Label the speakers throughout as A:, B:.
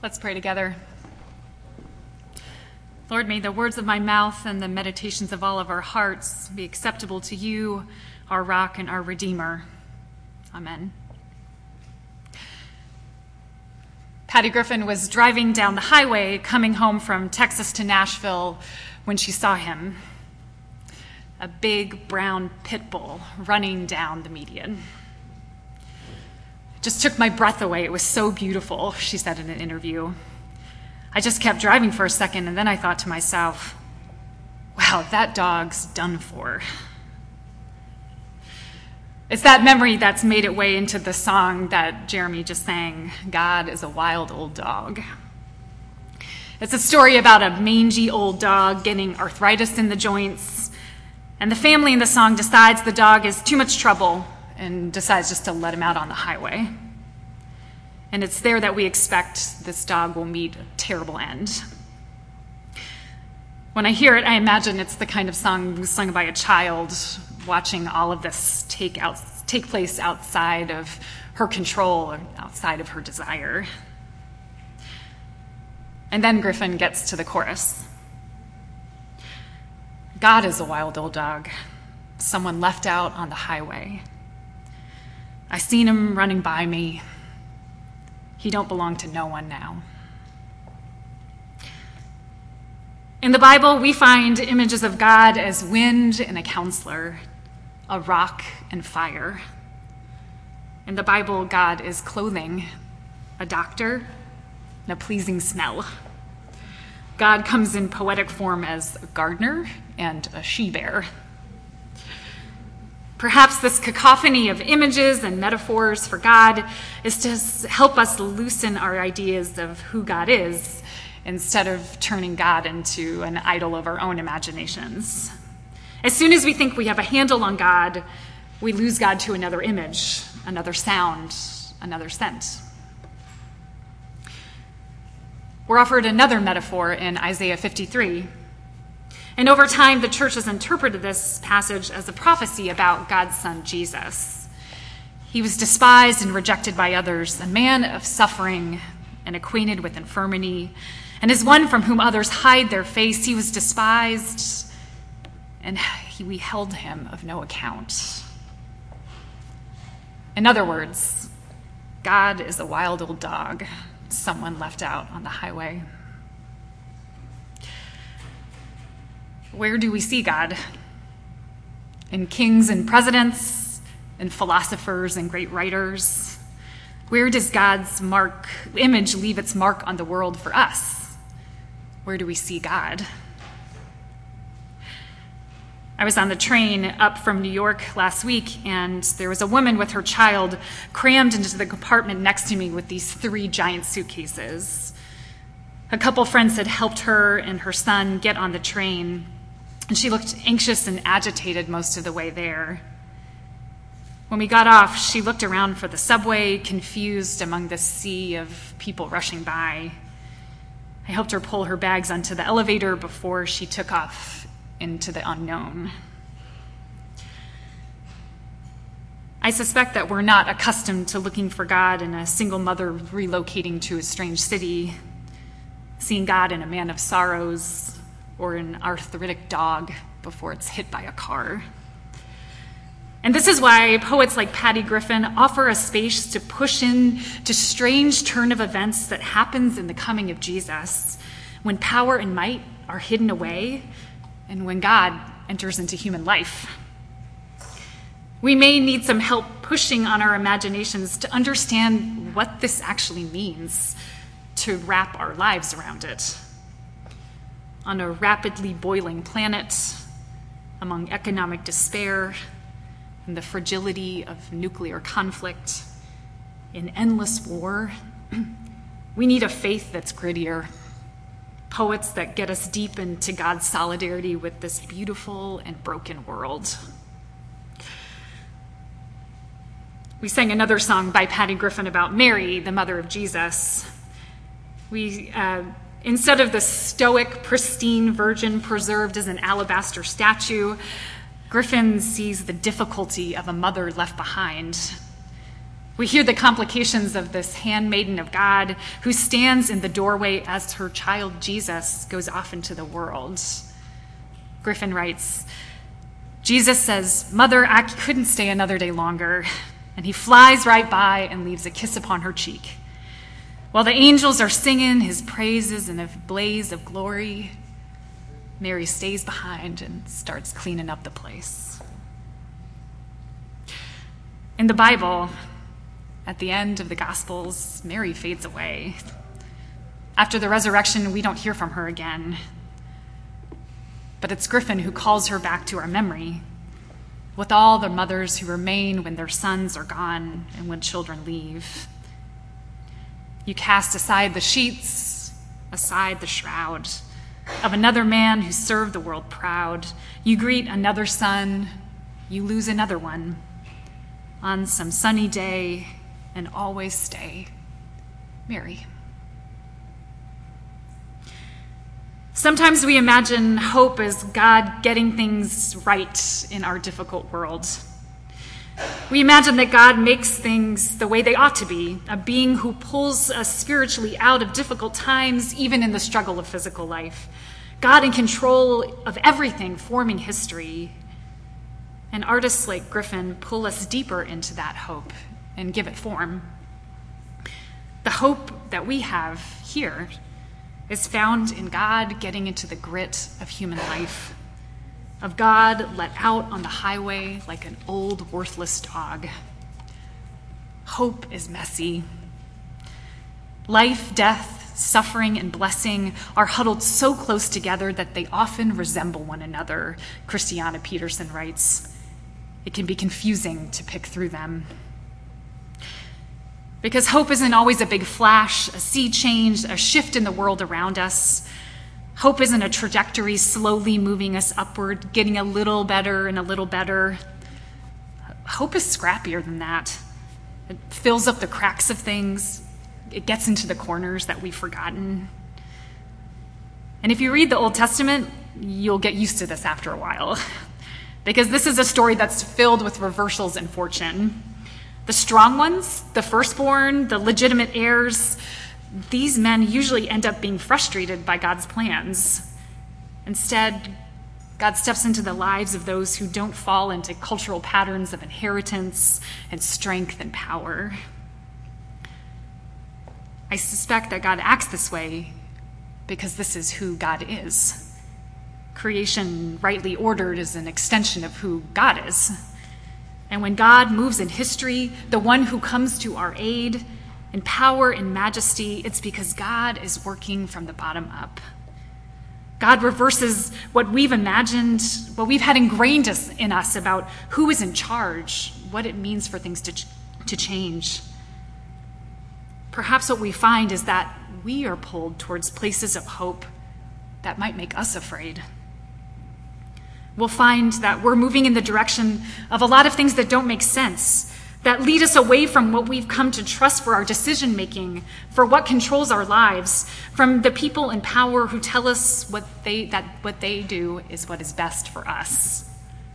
A: Let's pray together. Lord, may the words of my mouth and the meditations of all of our hearts be acceptable to you, our rock and our Redeemer. Amen. Patty Griffin was driving down the highway coming home from Texas to Nashville when she saw him. A big brown pit bull running down the median. Just took my breath away. It was so beautiful, she said in an interview. I just kept driving for a second, and then I thought to myself, wow, that dog's done for. It's that memory that's made its way into the song that Jeremy just sang, God is a Wild Old Dog. It's a story about a mangy old dog getting arthritis in the joints, and the family in the song decides the dog is too much trouble and decides just to let him out on the highway. And it's there that we expect this dog will meet a terrible end. When I hear it, I imagine it's the kind of song sung by a child watching all of this take place outside of her control or outside of her desire. And then Griffin gets to the chorus. God is a wild old dog, someone left out on the highway. I seen him running by me. He don't belong to no one now. In the Bible, we find images of God as wind and a counselor, a rock and fire. In the Bible, God is clothing, a doctor, and a pleasing smell. God comes in poetic form as a gardener and a she-bear. Perhaps this cacophony of images and metaphors for God is to help us loosen our ideas of who God is instead of turning God into an idol of our own imaginations. As soon as we think we have a handle on God, we lose God to another image, another sound, another scent. We're offered another metaphor in Isaiah 53. And over time, the church has interpreted this passage as a prophecy about God's son, Jesus. He was despised and rejected by others, a man of suffering and acquainted with infirmity, and as one from whom others hide their face. He was despised, and we held him of no account. In other words, God is a wild old dog, someone left out on the highway. Where do we see God? In kings and presidents, in philosophers and great writers? Where does God's image leave its mark on the world for us? Where do we see God? I was on the train up from New York last week, and there was a woman with her child crammed into the compartment next to me with these 3 giant suitcases. A couple friends had helped her and her son get on the train, and she looked anxious and agitated most of the way there. When we got off, she looked around for the subway, confused among the sea of people rushing by. I helped her pull her bags onto the elevator before she took off into the unknown. I suspect that we're not accustomed to looking for God in a single mother relocating to a strange city, seeing God in a man of sorrows, or an arthritic dog before it's hit by a car. And this is why poets like Patty Griffin offer a space to push in to strange turn of events that happens in the coming of Jesus, when power and might are hidden away, and when God enters into human life. We may need some help pushing on our imaginations to understand what this actually means, to wrap our lives around it. On a rapidly boiling planet, among economic despair and the fragility of nuclear conflict, in endless war, we need a faith that's grittier, poets that get us deep into God's solidarity with this beautiful and broken world. We sang another song by Patty Griffin about Mary, the mother of Jesus. Instead of the stoic, pristine virgin preserved as an alabaster statue, Griffin sees the difficulty of a mother left behind. We hear the complications of this handmaiden of God who stands in the doorway as her child Jesus goes off into the world. Griffin writes, Jesus says, "Mother, I couldn't stay another day longer." And he flies right by and leaves a kiss upon her cheek. While the angels are singing his praises in a blaze of glory, Mary stays behind and starts cleaning up the place. In the Bible, at the end of the Gospels, Mary fades away. After the resurrection, we don't hear from her again. But it's Griffin who calls her back to our memory, with all the mothers who remain when their sons are gone and when children leave. You cast aside the sheets, aside the shroud of another man who served the world proud. You greet another son, you lose another one. On some sunny day, and always stay, Mary. Sometimes we imagine hope as God getting things right in our difficult world. We imagine that God makes things the way they ought to be, a being who pulls us spiritually out of difficult times, even in the struggle of physical life. God in control of everything, forming history. And artists like Griffin pull us deeper into that hope and give it form. The hope that we have here is found in God getting into the grit of human life, of God let out on the highway like an old, worthless dog. Hope is messy. Life, death, suffering, and blessing are huddled so close together that they often resemble one another, Christiana Peterson writes. It can be confusing to pick through them. Because hope isn't always a big flash, a sea change, a shift in the world around us. Hope isn't a trajectory slowly moving us upward, getting a little better and a little better. Hope is scrappier than that. It fills up the cracks of things. It gets into the corners that we've forgotten. And if you read the Old Testament, you'll get used to this after a while. Because this is a story that's filled with reversals in fortune. The strong ones, the firstborn, the legitimate heirs, these men usually end up being frustrated by God's plans. Instead, God steps into the lives of those who don't fall into cultural patterns of inheritance and strength and power. I suspect that God acts this way because this is who God is. Creation, rightly ordered, is an extension of who God is. And when God moves in history, the one who comes to our aid in power and majesty, it's because God is working from the bottom up. God reverses what we've imagined, what we've had ingrained in us about who is in charge, what it means for things to change. Perhaps what we find is that we are pulled towards places of hope that might make us afraid. We'll find that we're moving in the direction of a lot of things that don't make sense, that lead us away from what we've come to trust for our decision making, for what controls our lives, from the people in power who tell us what they do is what is best for us.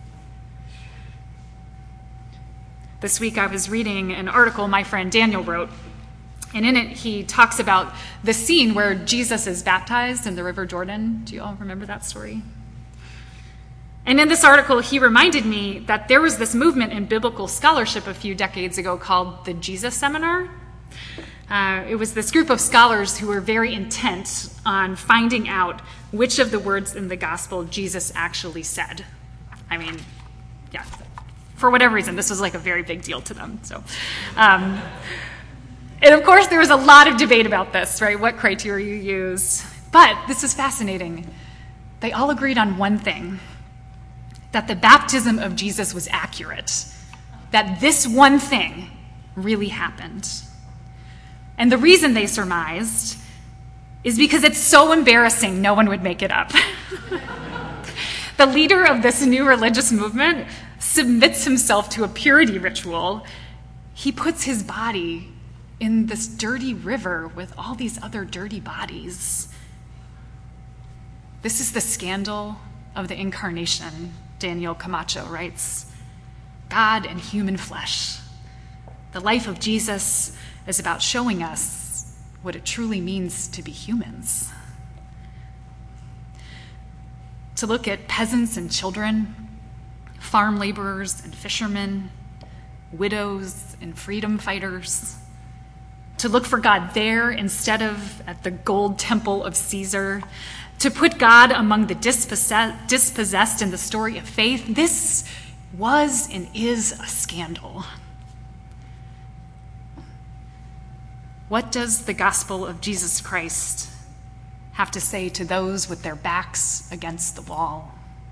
A: This week I was reading an article my friend Daniel wrote, and in it he talks about the scene where Jesus is baptized in the River Jordan. Do you all remember that story? And in this article, he reminded me that there was this movement in biblical scholarship a few decades ago called the Jesus Seminar. It was this group of scholars who were very intent on finding out which of the words in the gospel Jesus actually said. I mean, yeah, for whatever reason, this was like a very big deal to them. And of course, there was a lot of debate about this, right? What criteria you use. But this is fascinating. They all agreed on one thing: that the baptism of Jesus was accurate, that this one thing really happened. And the reason they surmised is because it's so embarrassing no one would make it up. The leader of this new religious movement submits himself to a purity ritual. He puts his body in this dirty river with all these other dirty bodies. This is the scandal of the incarnation, Daniel Camacho writes. God in human flesh. The life of Jesus is about showing us what it truly means to be humans. To look at peasants and children, farm laborers and fishermen, widows and freedom fighters. To look for God there instead of at the gold temple of Caesar. To put God among the dispossessed in the story of faith. This was and is a scandal. What does the gospel of Jesus Christ have to say to those with their backs against the wall?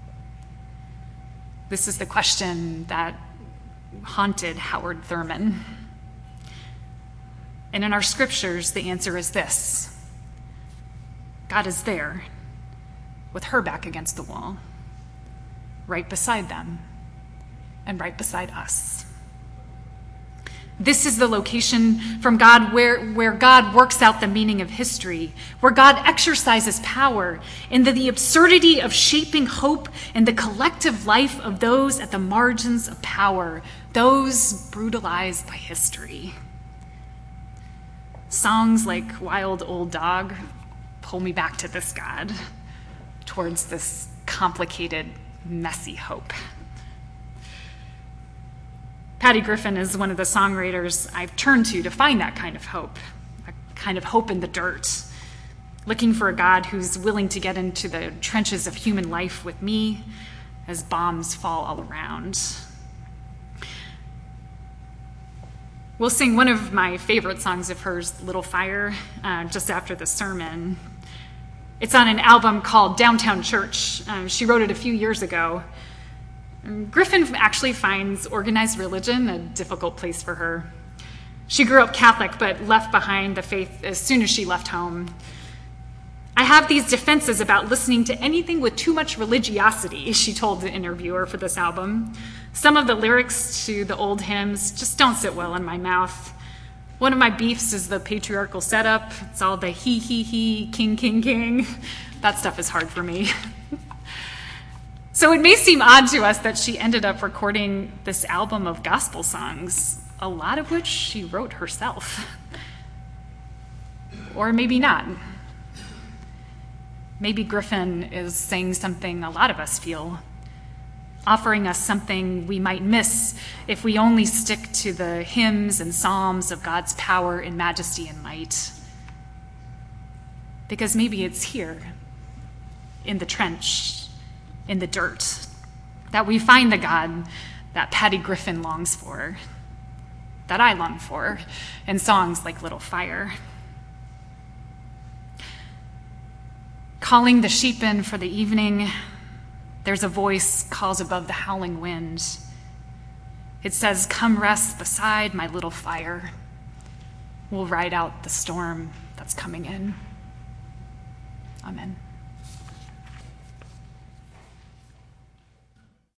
A: This is the question that haunted Howard Thurman. And in our scriptures, the answer is this: God is there with her back against the wall, right beside them and right beside us. This is the location from God where God works out the meaning of history, where God exercises power in the absurdity of shaping hope in the collective life of those at the margins of power, those brutalized by history. Songs like Wild Old Dog pull me back to this God, towards this complicated, messy hope. Patty Griffin is one of the songwriters I've turned to find that kind of hope, a kind of hope in the dirt, looking for a God who's willing to get into the trenches of human life with me as bombs fall all around. We'll sing one of my favorite songs of hers, Little Fire, just after the sermon. It's on an album called Downtown Church. She wrote it a few years ago. Griffin actually finds organized religion a difficult place for her. She grew up Catholic, but left behind the faith as soon as she left home. I have these defenses about listening to anything with too much religiosity, she told the interviewer for this album. Some of the lyrics to the old hymns just don't sit well in my mouth. One of my beefs is the patriarchal setup. It's all the he, king, king, king. That stuff is hard for me. So it may seem odd to us that she ended up recording this album of gospel songs, a lot of which she wrote herself. Or maybe not. Maybe Griffin is saying something a lot of us feel, offering us something we might miss if we only stick to the hymns and psalms of God's power and majesty and might. Because maybe it's here, in the trench, in the dirt, that we find the God that Patty Griffin longs for, that I long for, in songs like Little Fire. Calling the sheep in for the evening, there's a voice calls above the howling wind. It says, "Come rest beside my little fire. We'll ride out the storm that's coming in." Amen.